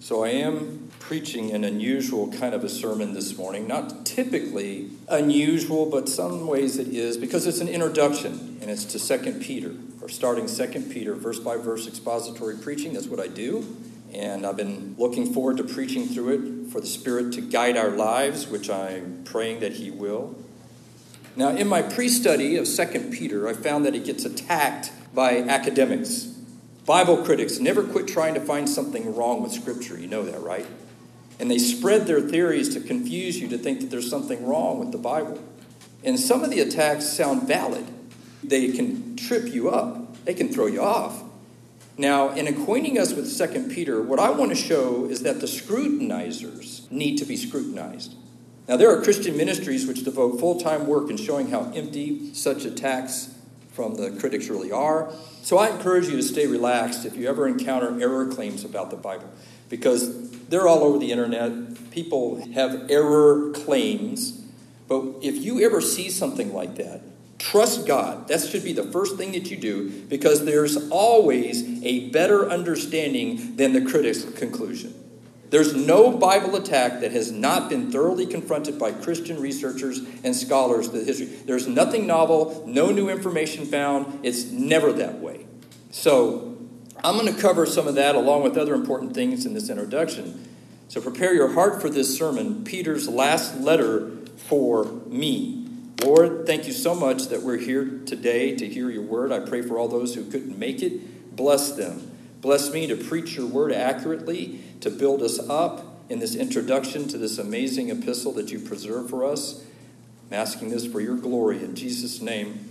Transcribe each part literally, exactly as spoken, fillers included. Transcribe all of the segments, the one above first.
So I am preaching an unusual kind of a sermon this morning. Not typically unusual, but some ways it is, because it's an introduction, and it's to Second Peter. We're starting Second Peter, verse by verse expository preaching. That's what I do. And I've been looking forward to preaching through it for the Spirit to guide our lives, which I'm praying that He will. Now, in my pre-study of Second Peter, I found that it gets attacked by academics. Bible critics never quit trying to find something wrong with Scripture. You know that, right? And they spread their theories to confuse you to think that there's something wrong with the Bible. And some of the attacks sound valid. They can trip you up. They can throw you off. Now, in acquainting us with Second Peter, what I want to show is that the scrutinizers need to be scrutinized. Now, there are Christian ministries which devote full-time work in showing how empty such attacks from the critics really are. So I encourage you to stay relaxed if you ever encounter error claims about the Bible, because they're all over the internet. People have error claims. But if you ever see something like that, trust God. That should be the first thing that you do, because there's always a better understanding than the critics' conclusion. There's no Bible attack that has not been thoroughly confronted by Christian researchers and scholars through history. There's nothing novel, no new information found. It's never that way. So I'm going to cover some of that along with other important things in this introduction. So prepare your heart for this sermon, Peter's last letter for me. Lord, thank you so much that we're here today to hear your word. I pray for all those who couldn't make it. Bless them. Bless me to preach your word accurately, to build us up in this introduction to this amazing epistle that you preserve for us. I'm asking this for your glory. In Jesus' name,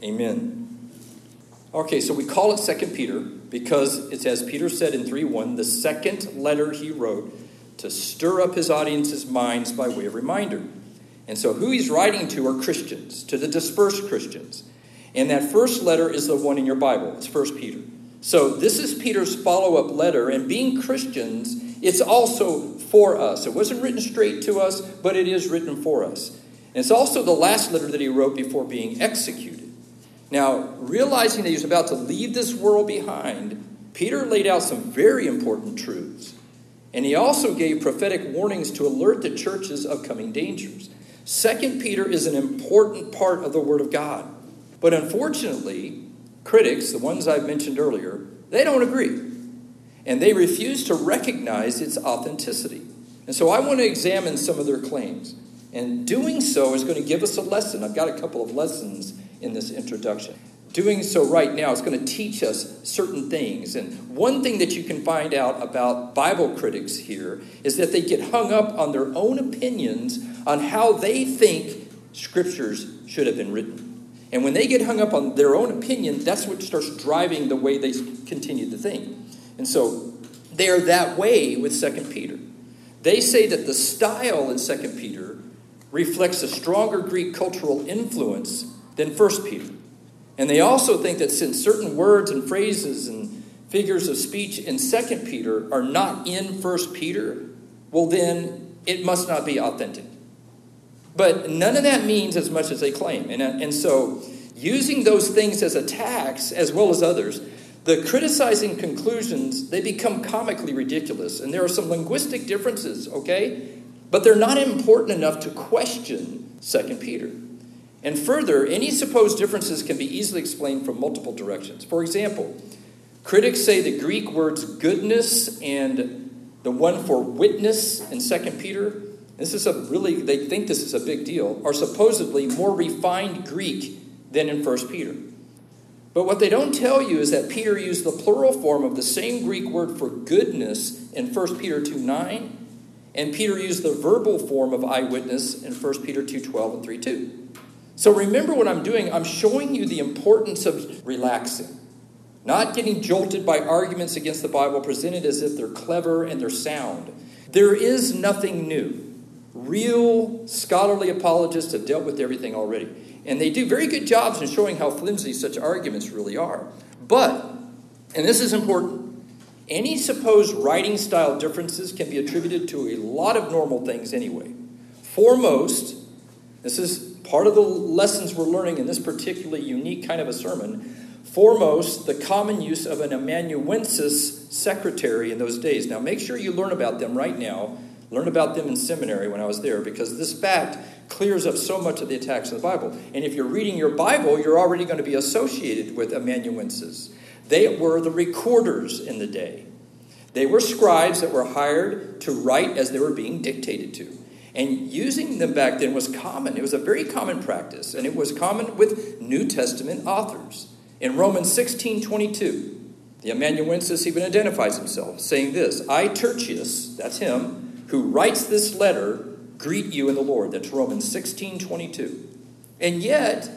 amen. Okay, so we call it Second Peter because it's, as Peter said in three one, the second letter he wrote to stir up his audience's minds by way of reminder. And so who he's writing to are Christians, to the dispersed Christians. And that first letter is the one in your Bible. It's First Peter. So this is Peter's follow-up letter, and being Christians, it's also for us. It wasn't written straight to us, but it is written for us. And it's also the last letter that he wrote before being executed. Now, realizing that he was about to leave this world behind, Peter laid out some very important truths. And he also gave prophetic warnings to alert the churches of coming dangers. Second Peter is an important part of the Word of God. But unfortunately, critics, the ones I've mentioned earlier, they don't agree. And they refuse to recognize its authenticity. And so I want to examine some of their claims. And doing so is going to give us a lesson. I've got a couple of lessons in this introduction. Doing so right now is going to teach us certain things. And one thing that you can find out about Bible critics here is that they get hung up on their own opinions on how they think scriptures should have been written. And when they get hung up on their own opinion, that's what starts driving the way they continue to think. And so they are that way with Second Peter. They say that the style in Second Peter reflects a stronger Greek cultural influence than First Peter. And they also think that since certain words and phrases and figures of speech in Second Peter are not in First Peter, well then it must not be authentic. But none of that means as much as they claim. And, and so, using those things as attacks, as well as others, the criticizing conclusions, they become comically ridiculous. And there are some linguistic differences, okay? But they're not important enough to question Second Peter. And further, any supposed differences can be easily explained from multiple directions. For example, critics say the Greek words goodness and the one for witness in Second Peter, this is a really, they think this is a big deal, are supposedly more refined Greek than in First Peter. But what they don't tell you is that Peter used the plural form of the same Greek word for goodness in First Peter two nine, and Peter used the verbal form of eyewitness in First Peter two twelve and three two. So remember what I'm doing. I'm showing you the importance of relaxing, not getting jolted by arguments against the Bible presented as if they're clever and they're sound. There is nothing new. Real scholarly apologists have dealt with everything already. And they do very good jobs in showing how flimsy such arguments really are. But, and this is important, any supposed writing style differences can be attributed to a lot of normal things anyway. Foremost, this is part of the lessons we're learning in this particularly unique kind of a sermon, Foremost, the common use of an amanuensis secretary in those days. Now, make sure you learn about them right now. Learn about them in seminary when I was there, because this fact clears up so much of the attacks on the Bible. And if you're reading your Bible, you're already going to be associated with amanuenses. They were the recorders in the day. They were scribes that were hired to write as they were being dictated to. And using them back then was common. It was a very common practice, and it was common with New Testament authors. In Romans sixteen twenty-two, the amanuensis even identifies himself, saying this, I, Tertius, that's him, who writes this letter, greet you in the Lord. That's Romans sixteen twenty-two. And yet,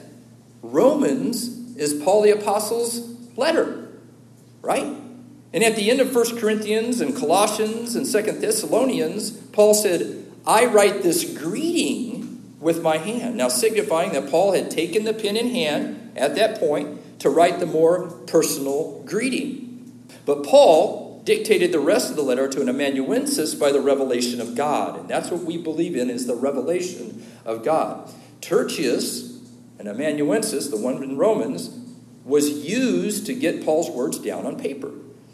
Romans is Paul the Apostle's letter, right? And at the end of First Corinthians and Colossians and Second Thessalonians, Paul said, I write this greeting with my hand. Now signifying that Paul had taken the pen in hand at that point to write the more personal greeting. But Paul dictated the rest of the letter to an amanuensis by the revelation of God. And that's what we believe in, is the revelation of God. Tertius, an amanuensis, the one in Romans, was used to get Paul's words down on paper.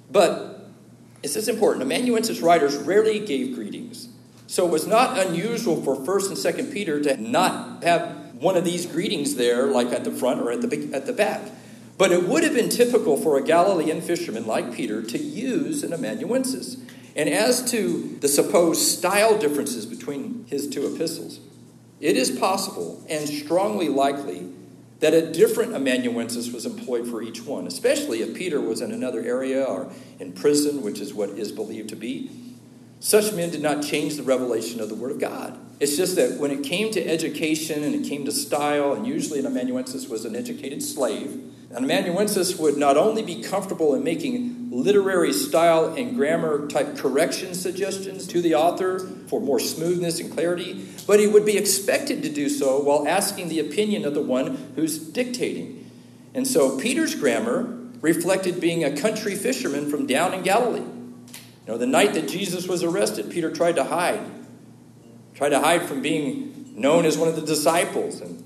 But this is important. Amanuensis writers rarely gave greetings. So it was not unusual for First and Second Peter to not have one of these greetings there, like at the front or at the at the back. But it would have been typical for a Galilean fisherman like Peter to use an amanuensis. And as to the supposed style differences between his two epistles, it is possible and strongly likely that a different amanuensis was employed for each one, especially if Peter was in another area or in prison, which is what is believed to be. Such men did not change the revelation of the Word of God. It's just that when it came to education and it came to style, and usually an amanuensis was an educated slave, an amanuensis would not only be comfortable in making literary style and grammar type correction suggestions to the author for more smoothness and clarity, but he would be expected to do so while asking the opinion of the one who's dictating. And so Peter's grammar reflected being a country fisherman from down in Galilee. You know, the night that Jesus was arrested, Peter tried to hide. Tried to hide from being known as one of the disciples. And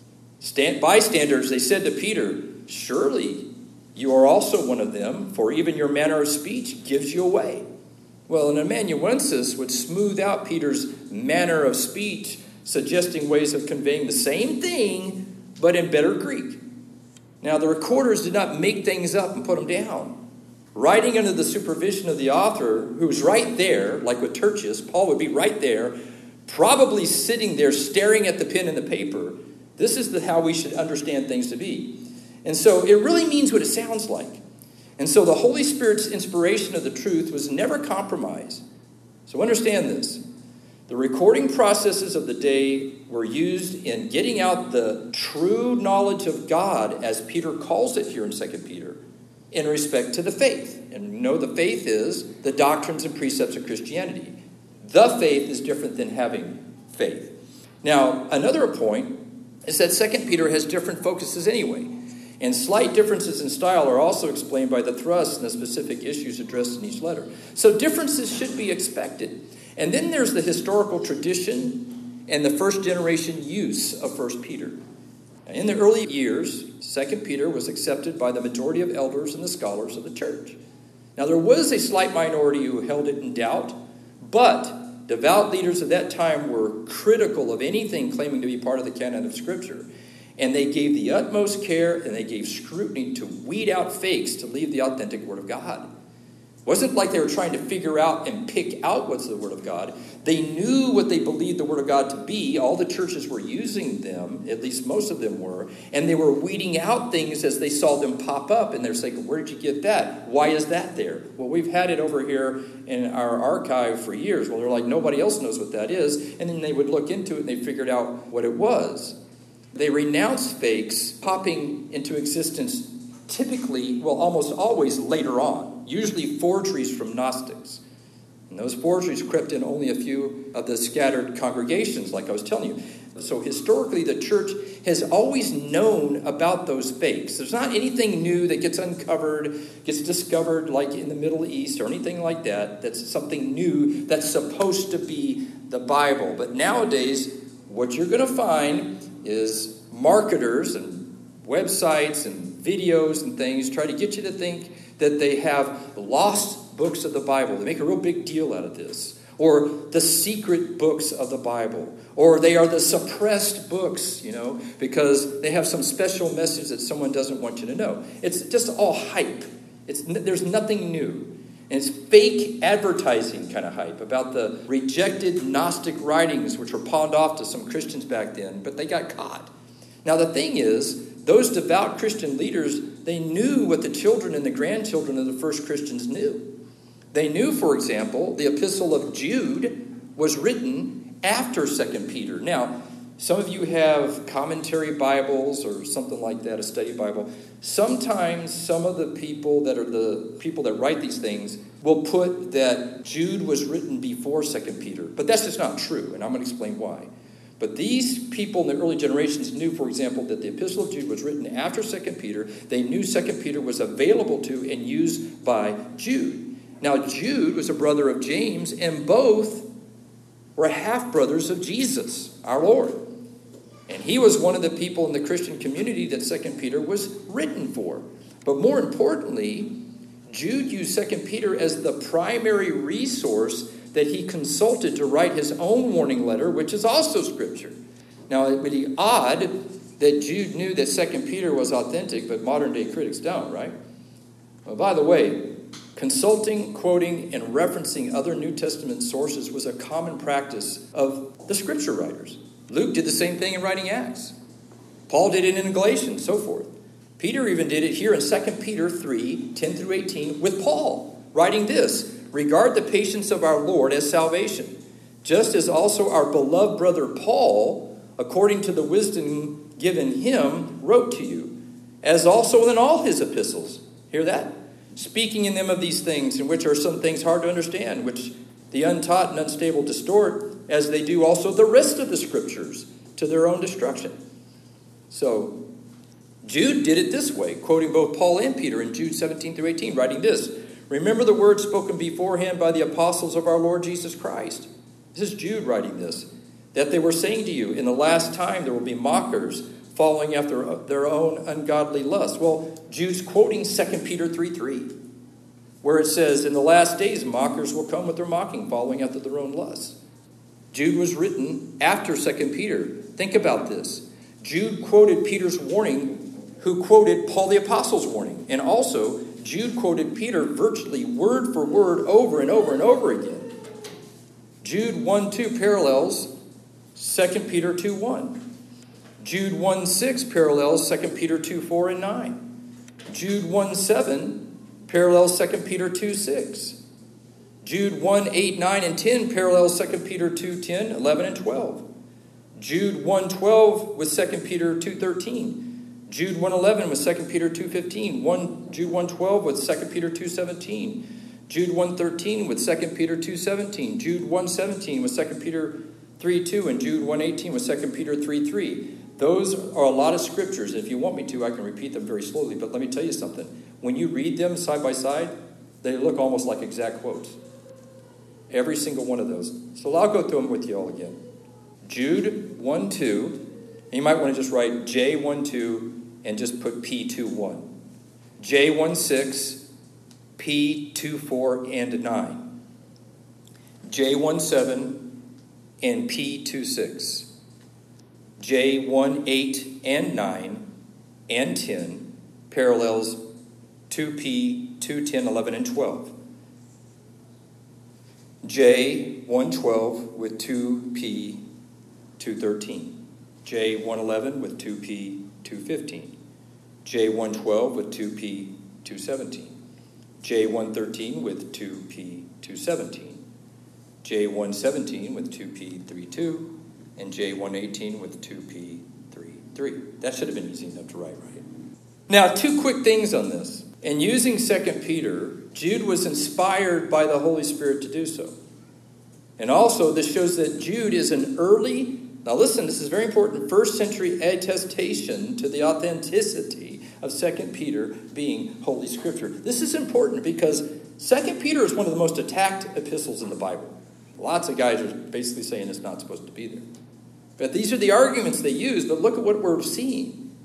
stand, bystanders, they said to Peter, surely you are also one of them, for even your manner of speech gives you away. Well, an amanuensis would smooth out Peter's manner of speech, suggesting ways of conveying the same thing, but in better Greek. Now, the recorders did not make things up and put them down. Writing under the supervision of the author, who was right there, like with Tertius, Paul would be right there, probably sitting there staring at the pen and the paper. This is the, how we should understand things to be. And so it really means what it sounds like. And so the Holy Spirit's inspiration of the truth was never compromised. So understand this. The recording processes of the day were used in getting out the true knowledge of God, as Peter calls it here in Second Peter, in respect to the faith. And you know the faith is the doctrines and precepts of Christianity. The faith is different than having faith. Now, another point is that Second Peter has different focuses anyway. And slight differences in style are also explained by the thrust and the specific issues addressed in each letter. So differences should be expected. And then there's the historical tradition and the first generation use of First Peter. In the early years, Second Peter was accepted by the majority of elders and the scholars of the church. Now, there was a slight minority who held it in doubt, but devout leaders of that time were critical of anything claiming to be part of the canon of Scripture. And they gave the utmost care and they gave scrutiny to weed out fakes to leave the authentic Word of God. It wasn't like they were trying to figure out and pick out what's the Word of God. They knew what they believed the Word of God to be. All the churches were using them, at least most of them were, and they were weeding out things as they saw them pop up. And they're saying, where did you get that? Why is that there? Well, we've had it over here in our archive for years. Well, they're like, nobody else knows what that is. And then they would look into it and they figured out what it was. They renounced fakes popping into existence typically, well, almost always later on, usually forgeries from Gnostics. And those forgeries crept in only a few of the scattered congregations, like I was telling you. So historically, the church has always known about those fakes. There's not anything new that gets uncovered, gets discovered like in the Middle East or anything like that, that's something new that's supposed to be the Bible. But nowadays, what you're going to find is marketers and websites and videos and things, try to get you to think that they have lost books of the Bible. They make a real big deal out of this. Or the secret books of the Bible. Or they are the suppressed books, you know, because they have some special message that someone doesn't want you to know. It's just all hype. It's, there's nothing new. And it's fake advertising kind of hype about the rejected Gnostic writings, which were pawned off to some Christians back then, but they got caught. Now, the thing is, those devout Christian leaders, they knew what the children and the grandchildren of the first Christians knew. They knew, for example, the epistle of Jude was written after Second Peter. Now, some of you have commentary Bibles or something like that, a study Bible. Sometimes some of the people that are the people that write these things will put that Jude was written before Second Peter. But that's just not true, and I'm going to explain why. But these people in the early generations knew, for example, that the Epistle of Jude was written after Second Peter. They knew Second Peter was available to and used by Jude. Now, Jude was a brother of James, and both were half-brothers of Jesus, our Lord. And he was one of the people in the Christian community that Second Peter was written for. But more importantly, Jude used Second Peter as the primary resource that he consulted to write his own warning letter, which is also Scripture. Now, it would be odd that Jude knew that Second Peter was authentic, but modern-day critics don't, right? Well, by the way, consulting, quoting, and referencing other New Testament sources was a common practice of the Scripture writers. Luke did the same thing in writing Acts. Paul did it in Galatians, so forth. Peter even did it here in Second Peter three, ten through eighteen, with Paul, writing this: regard the patience of our Lord as salvation, just as also our beloved brother Paul, according to the wisdom given him, wrote to you, as also in all his epistles. Hear that? Speaking in them of these things, in which are some things hard to understand, which the untaught and unstable distort, as they do also the rest of the Scriptures, to their own destruction. So, Jude did it this way, quoting both Paul and Peter in Jude seventeen through eighteen, writing this: remember the words spoken beforehand by the apostles of our Lord Jesus Christ. This is Jude writing this. That they were saying to you, in the last time there will be mockers, following after their own ungodly lust. Well, Jude's quoting Second Peter three three, where it says, in the last days mockers will come with their mocking, following after their own lusts. Jude was written after Second Peter. Think about this. Jude quoted Peter's warning, who quoted Paul the Apostle's warning. And also, Jude quoted Peter virtually word for word over and over and over again. Jude one two parallels Second Peter two one. Jude one six parallels Second Peter two four and nine. Jude one seven parallels Second Peter two six. Jude one eight, nine, and ten parallels Second Peter two ten, eleven, and twelve. Jude one twelve with Second Peter two thirteen. Jude one eleven with Second Peter two fifteen. one, Jude one twelve with Second Peter two seventeen. Jude one thirteen with Second Peter two seventeen. Jude one seventeen with Second Peter three two. And Jude one eighteen with Second Peter three three. Those are a lot of scriptures. If you want me to, I can repeat them very slowly. But let me tell you something. When you read them side by side, they look almost like exact quotes. Every single one of those. So I'll go through them with you all again. Jude one two. And you might want to just write J one two and just put P two one. J one six, P two four and nine. J one seven and P two six. J one eight and nine and ten parallels two P, two ten, eleven, and twelve. J one twelve with two P, two thirteen. J one eleven with two P, two fifteen. J one twelve with two P, two seventeen. J one thirteen with two P, two seventeen. J one seventeen with two P, three two. And J one eighteen with two P, three three. That should have been easy enough to write, right? Now, two quick things on this. In using Second Peter, Jude was inspired by the Holy Spirit to do so. And also, this shows that Jude is an early, now listen, this is very important, first century attestation to the authenticity of Second Peter being Holy Scripture. This is important because Second Peter is one of the most attacked epistles in the Bible. Lots of guys are basically saying it's not supposed to be there. But these are the arguments they use, but look at what we're seeing.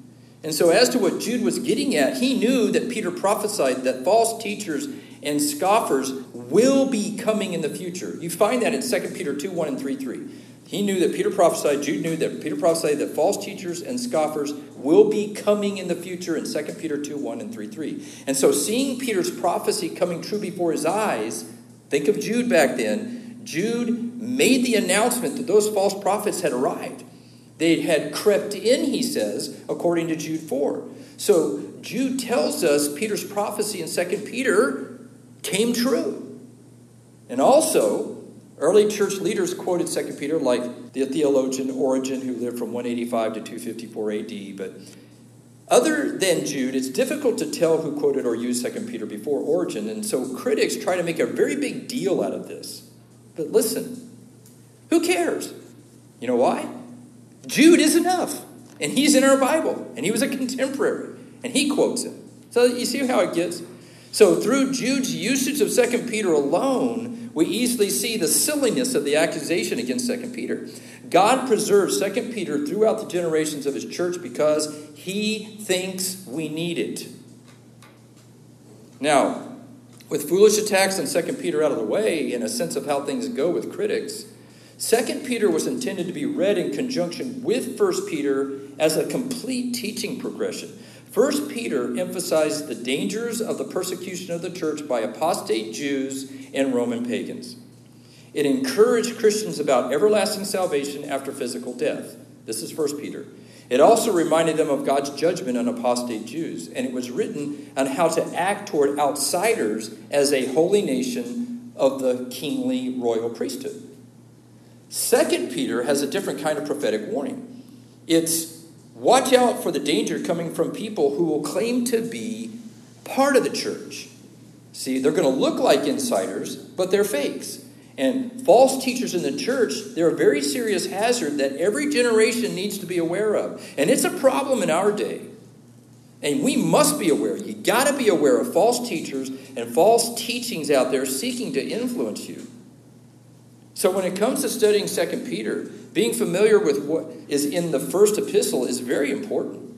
And so as to what Jude was getting at, he knew that Peter prophesied that false teachers and scoffers will be coming in the future. You find that in Second Peter two, one and three, three. He knew that Peter prophesied, Jude knew that Peter prophesied that false teachers and scoffers will be coming in the future in Second Peter two, one and three, three. And so seeing Peter's prophecy coming true before his eyes, think of Jude back then. Jude made the announcement that those false prophets had arrived. They had crept in, he says, according to Jude four. So Jude tells us Peter's prophecy in Second Peter came true. And also, early church leaders quoted Second Peter, like the theologian Origen, who lived from one eighty-five to two fifty-four A D. But other than Jude, it's difficult to tell who quoted or used Second Peter before Origen. And so critics try to make a very big deal out of this. But listen, who cares? You know why? Jude is enough. And he's in our Bible. And he was a contemporary. And he quotes him. So you see how it gets? So through Jude's usage of Second Peter alone, we easily see the silliness of the accusation against Second Peter. God preserves Second Peter throughout the generations of his church because he thinks we need it. Now, with foolish attacks on Second Peter out of the way and a sense of how things go with critics, Second Peter was intended to be read in conjunction with First Peter as a complete teaching progression. First Peter emphasized the dangers of the persecution of the church by apostate Jews and Roman pagans. It encouraged Christians about everlasting salvation after physical death. This is First Peter. It also reminded them of God's judgment on apostate Jews, and it was written on how to act toward outsiders as a holy nation of the kingly royal priesthood. Second Peter has a different kind of prophetic warning. It's watch out for the danger coming from people who will claim to be part of the church. See, they're going to look like insiders, but they're fakes. And false teachers in the church, they're a very serious hazard that every generation needs to be aware of. And it's a problem in our day. And we must be aware. You got to be aware of false teachers and false teachings out there seeking to influence you. So when it comes to studying Second Peter, being familiar with what is in the first epistle is very important.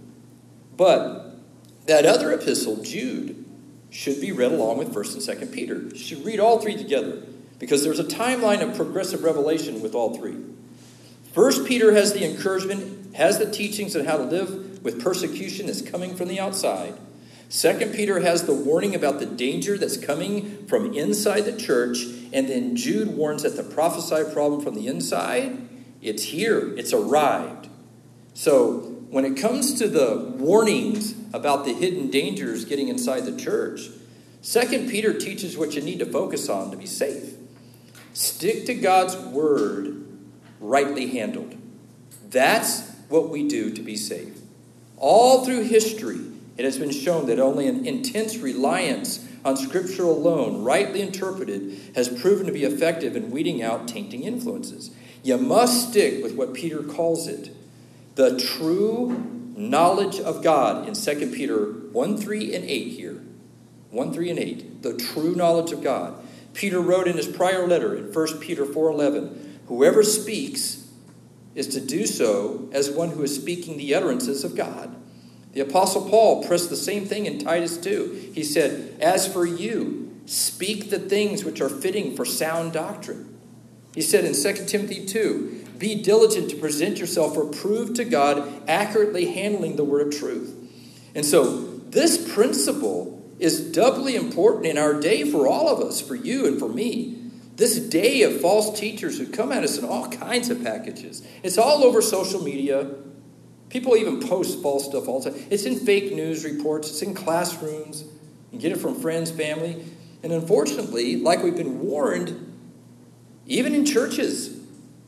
But that other epistle, Jude, should be read along with First and Second Peter. You should read all three together because there's a timeline of progressive revelation with all three. First Peter has the encouragement, has the teachings on how to live with persecution that's coming from the outside. Second Peter has the warning about the danger that's coming from inside the church. And then Jude warns that the prophesied problem from the inside, it's here. It's arrived. So when it comes to the warnings about the hidden dangers getting inside the church, Second Peter teaches what you need to focus on to be safe. Stick to God's word rightly handled. That's what we do to be safe. All through history, it has been shown that only an intense reliance on Scripture alone, rightly interpreted, has proven to be effective in weeding out tainting influences. You must stick with what Peter calls it, the true knowledge of God in Second Peter one, three, and eight here. one, three, and eight. The true knowledge of God. Peter wrote in his prior letter in First Peter four eleven, whoever speaks is to do so as one who is speaking the utterances of God. The Apostle Paul pressed the same thing in Titus two. He said, as for you, speak the things which are fitting for sound doctrine. He said in Second Timothy two, be diligent to present yourself approved to God, accurately handling the word of truth. And so this principle is doubly important in our day for all of us, for you and for me. This day of false teachers who come at us in all kinds of packages. It's all over social media. People even post false stuff all the time. It's in fake news reports. It's in classrooms. You get it from friends, family. And unfortunately, like we've been warned, even in churches.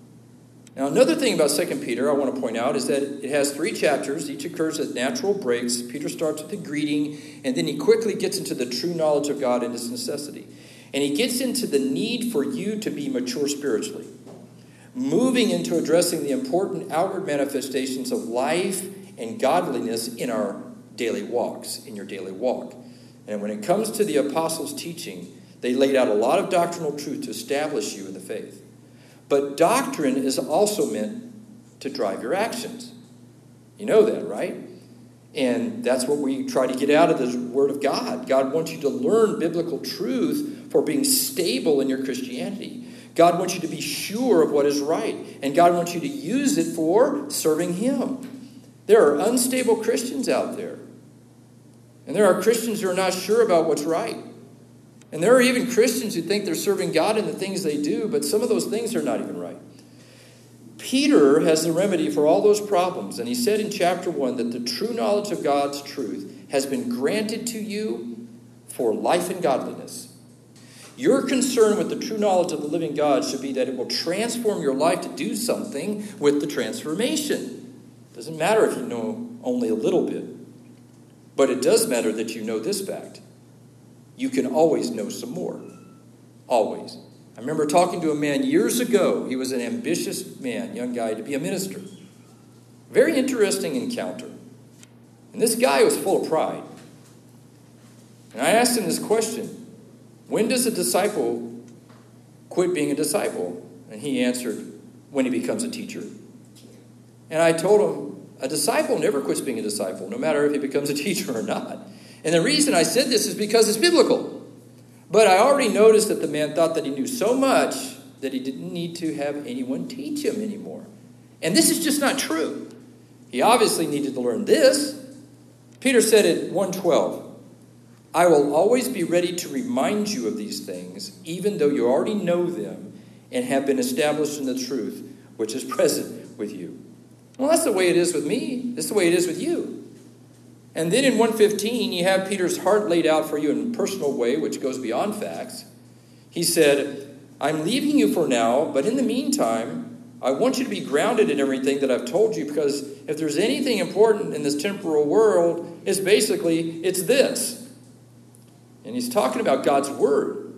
Now, another thing about Second Peter I want to point out is that it has three chapters. Each occurs at natural breaks. Peter starts with the greeting, and then he quickly gets into the true knowledge of God and his necessity. And he gets into the need for you to be mature spiritually, moving into addressing the important outward manifestations of life and godliness in our daily walks, in your daily walk. And when it comes to the apostles' teaching, they laid out a lot of doctrinal truth to establish you in the faith. But doctrine is also meant to drive your actions. You know that, right? And that's what we try to get out of the Word of God. God wants you to learn biblical truth for being stable in your Christianity. God wants you to be sure of what is right. And God wants you to use it for serving Him. There are unstable Christians out there. And there are Christians who are not sure about what's right. And there are even Christians who think they're serving God in the things they do, but some of those things are not even right. Peter has the remedy for all those problems. And he said in chapter one that the true knowledge of God's truth has been granted to you for life and godliness. Your concern with the true knowledge of the living God should be that it will transform your life to do something with the transformation. It doesn't matter if you know only a little bit. But it does matter that you know this fact. You can always know some more. Always. I remember talking to a man years ago. He was an ambitious man, young guy, to be a minister. Very interesting encounter. And this guy was full of pride. And I asked him this question. When does a disciple quit being a disciple? And he answered, when he becomes a teacher. And I told him, a disciple never quits being a disciple, no matter if he becomes a teacher or not. And the reason I said this is because it's biblical. But I already noticed that the man thought that he knew so much that he didn't need to have anyone teach him anymore. And this is just not true. He obviously needed to learn this. Peter said in one twelve, I will always be ready to remind you of these things, even though you already know them and have been established in the truth, which is present with you. Well, that's the way it is with me. That's the way it is with you. And then in one fifteen, you have Peter's heart laid out for you in a personal way, which goes beyond facts. He said, I'm leaving you for now, but in the meantime, I want you to be grounded in everything that I've told you, because if there's anything important in this temporal world, it's basically, it's this. And he's talking about God's word.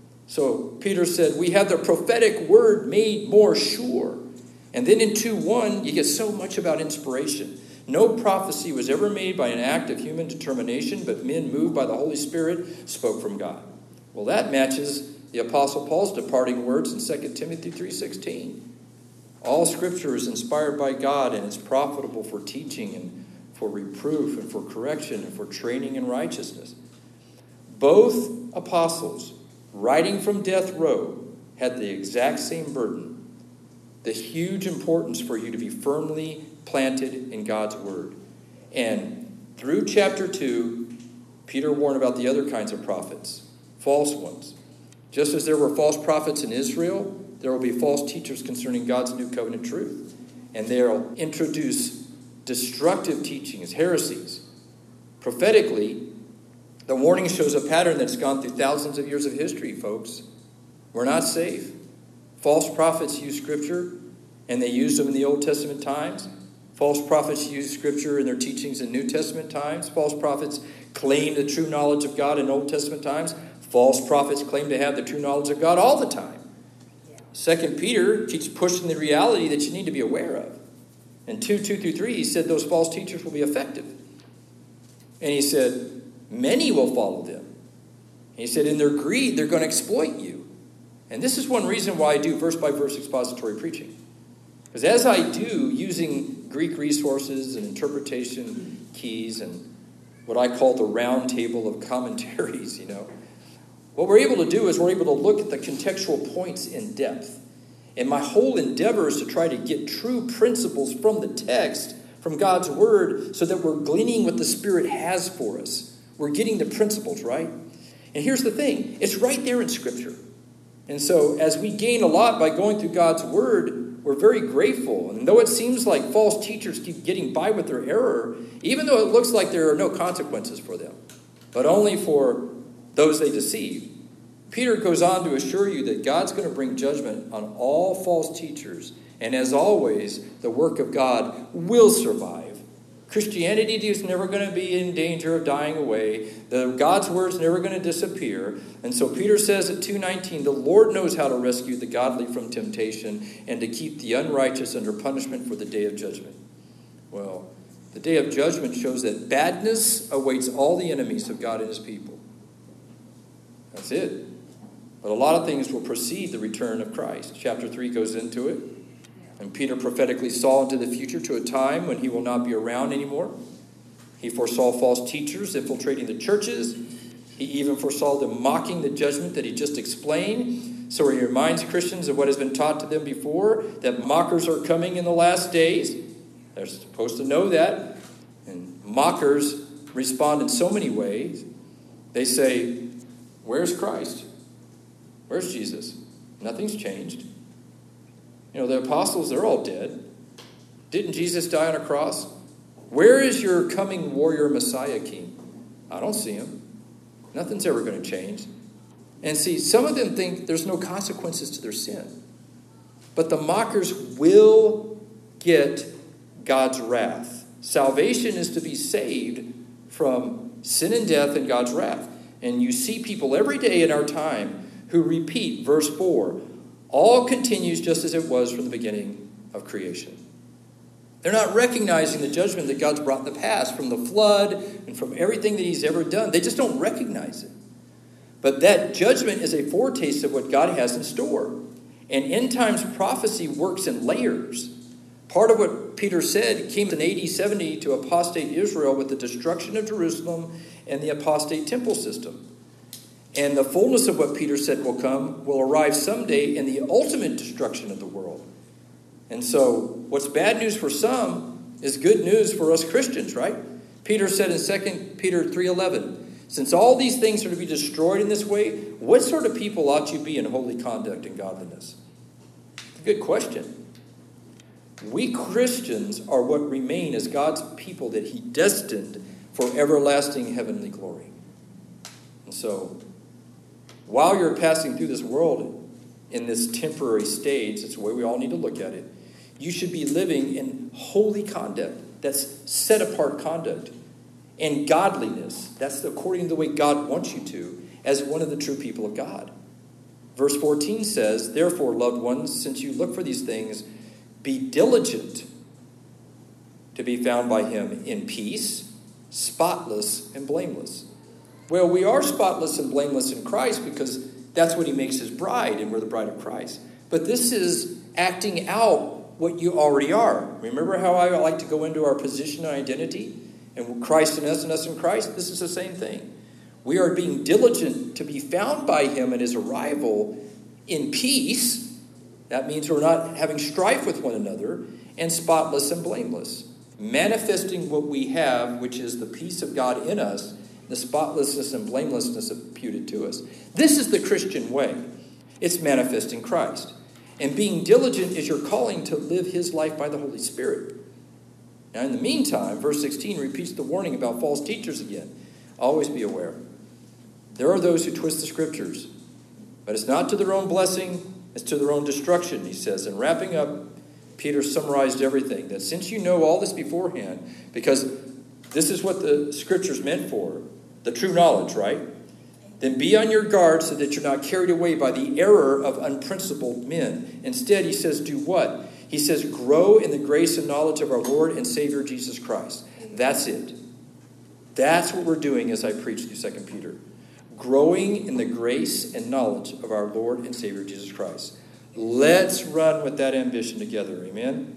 So Peter said, we have the prophetic word made more sure. And then in two one, you get so much about inspiration. No prophecy was ever made by an act of human determination, but men moved by the Holy Spirit spoke from God. Well, that matches the Apostle Paul's departing words in Second Timothy three sixteen. All Scripture is inspired by God, and it's profitable for teaching and for reproof and for correction and for training in righteousness. Both apostles, writing from death row, had the exact same burden. The huge importance for you to be firmly planted in God's word. And through chapter two, Peter warned about the other kinds of prophets, false ones. Just as there were false prophets in Israel, there will be false teachers concerning God's new covenant truth. And they'll introduce destructive teachings, heresies. Prophetically, the warning shows a pattern that's gone through thousands of years of history, folks. We're not safe. False prophets use Scripture, and they used them in the Old Testament times. False prophets use Scripture in their teachings in New Testament times. False prophets claim the true knowledge of God in Old Testament times. False prophets claim to have the true knowledge of God all the time. Second Peter keeps pushing the reality that you need to be aware of. In two, two through three, he said those false teachers will be effective. And he said, many will follow them. And he said, in their greed, they're going to exploit you. And this is one reason why I do verse-by-verse expository preaching. Because as I do, using Greek resources and interpretation keys and what I call the round table of commentaries, you know, what we're able to do is we're able to look at the contextual points in depth. And my whole endeavor is to try to get true principles from the text, from God's word, so that we're gleaning what the Spirit has for us. We're getting the principles, right? And here's the thing. It's right there in Scripture. And so as we gain a lot by going through God's word, we're very grateful. And though it seems like false teachers keep getting by with their error, even though it looks like there are no consequences for them, but only for those they deceive, Peter goes on to assure you that God's going to bring judgment on all false teachers. And as always, the work of God will survive. Christianity is never going to be in danger of dying away. The God's word is never going to disappear. And so Peter says at two nineteen, the Lord knows how to rescue the godly from temptation and to keep the unrighteous under punishment for the day of judgment. Well, the day of judgment shows that badness awaits all the enemies of God and his people. That's it. But a lot of things will precede the return of Christ. Chapter three goes into it. And Peter prophetically saw into the future to a time when he will not be around anymore. He foresaw false teachers infiltrating the churches. He even foresaw them mocking the judgment that he just explained. So he reminds Christians of what has been taught to them before, that mockers are coming in the last days. They're supposed to know that. And mockers respond in so many ways. They say, where's Christ? Where's Jesus? Nothing's changed. You know, the apostles, they're all dead. Didn't Jesus die on a cross? Where is your coming warrior Messiah king? I don't see him. Nothing's ever going to change. And see, some of them think there's no consequences to their sin. But the mockers will get God's wrath. Salvation is to be saved from sin and death and God's wrath. And you see people every day in our time who repeat verse four. All continues just as it was from the beginning of creation. They're not recognizing the judgment that God's brought in the past from the flood and from everything that he's ever done. They just don't recognize it. But that judgment is a foretaste of what God has in store. And end times prophecy works in layers. Part of what Peter said came in A D seventy to apostate Israel with the destruction of Jerusalem and the apostate temple system. And the fullness of what Peter said will come will arrive someday in the ultimate destruction of the world. And so what's bad news for some is good news for us Christians, right? Peter said in Second Peter three eleven, since all these things are to be destroyed in this way, what sort of people ought you be in holy conduct and godliness? Good question. We Christians are what remain as God's people that he destined for everlasting heavenly glory. And so, while you're passing through this world in this temporary stage, that's the way we all need to look at it, you should be living in holy conduct. That's set apart conduct. And godliness. That's according to the way God wants you to, as one of the true people of God. Verse fourteen says, therefore, loved ones, since you look for these things, be diligent to be found by him in peace, spotless and blameless. Well, we are spotless and blameless in Christ because that's what he makes his bride, and we're the bride of Christ. But this is acting out what you already are. Remember how I like to go into our position and identity? And Christ in us and us in Christ? This is the same thing. We are being diligent to be found by him at his arrival in peace. That means we're not having strife with one another, and spotless and blameless. Manifesting what we have, which is the peace of God in us, the spotlessness and blamelessness imputed to us. This is the Christian way. It's manifesting Christ. And being diligent is your calling to live his life by the Holy Spirit. Now, in the meantime, verse sixteen repeats the warning about false teachers again. Always be aware. There are those who twist the scriptures, but it's not to their own blessing, it's to their own destruction, he says. And wrapping up, Peter summarized everything, that since you know all this beforehand, because this is what the scripture's meant for, the true knowledge, right? Then be on your guard so that you're not carried away by the error of unprincipled men. Instead, he says, do what? He says, grow in the grace and knowledge of our Lord and Savior Jesus Christ. That's it. That's what we're doing as I preach through Second Peter. Growing in the grace and knowledge of our Lord and Savior Jesus Christ. Let's run with that ambition together. Amen?